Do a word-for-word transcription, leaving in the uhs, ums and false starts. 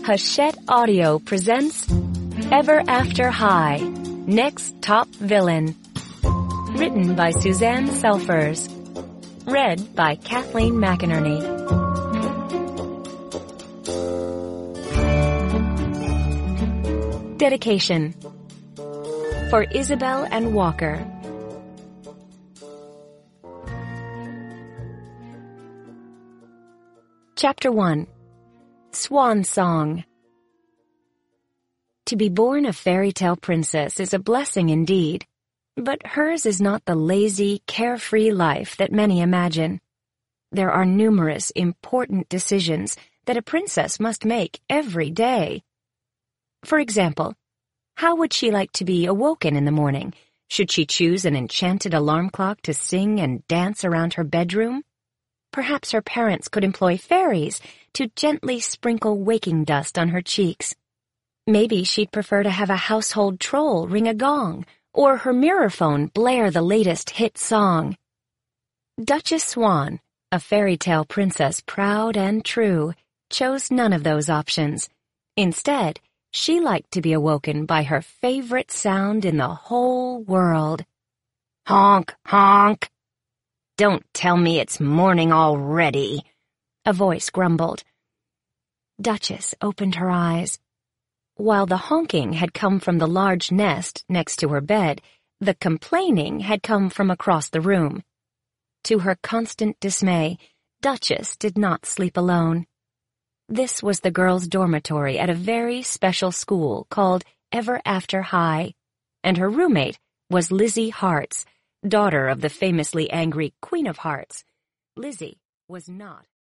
Hachette Audio presents Ever After High, Next Top Villain. Written by Suzanne Selfers. Read by Kathleen McInerney. Dedication. For Isabel and Walker. Chapter one. Swan Song. To be born a fairy tale princess is a blessing indeed, but hers is not the lazy, carefree life that many imagine. There are numerous important decisions that a princess must make every day. For example, how would she like to be awoken in the morning? Should she choose an enchanted alarm clock to sing and dance around her bedroom? Perhaps her parents could employ fairies to gently sprinkle waking dust on her cheeks. Maybe she'd prefer to have a household troll ring a gong, or her mirror phone blare the latest hit song. Duchess Swan, a fairy tale princess proud and true, chose none of those options. Instead, she liked to be awoken by her favorite sound in the whole world. Honk, honk. Don't tell me it's morning already, a voice grumbled. Duchess opened her eyes. While the honking had come from the large nest next to her bed, the complaining had come from across the room. To her constant dismay, Duchess did not sleep alone. This was the girls' dormitory at a very special school called Ever After High, and her roommate was Lizzie Harts, daughter of the famously angry Queen of Hearts. Lizzie was not